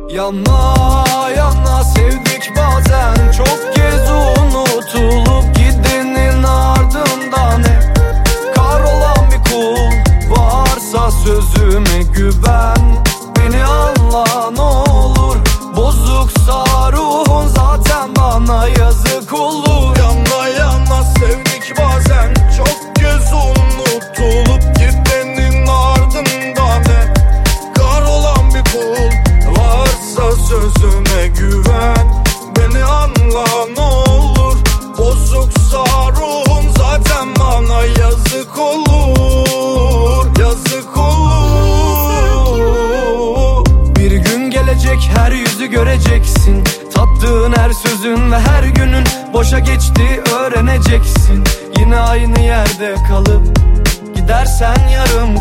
Yana yana sevdik bazen, çok kez unutulup gidenin ardından hep kahrolan bir kul. Varsa sözüme güven, beni anla ne olur. Bozuksa ruhun zaten bana yazık olur. Yana yana sevdik bazen, çok kez unutulup gidenin ardından hep kahrolan bir kul. Varsa sözüme güven, beni anla ne olur. Bozuksa ruhum zaten bana yazık olur. Yazık olur. Bir gün gelecek, her yüzü göreceksin. Tattığın her sözün ve her günün boşa geçti, öğreneceksin. Yine aynı yerde kalıp gidersen yarım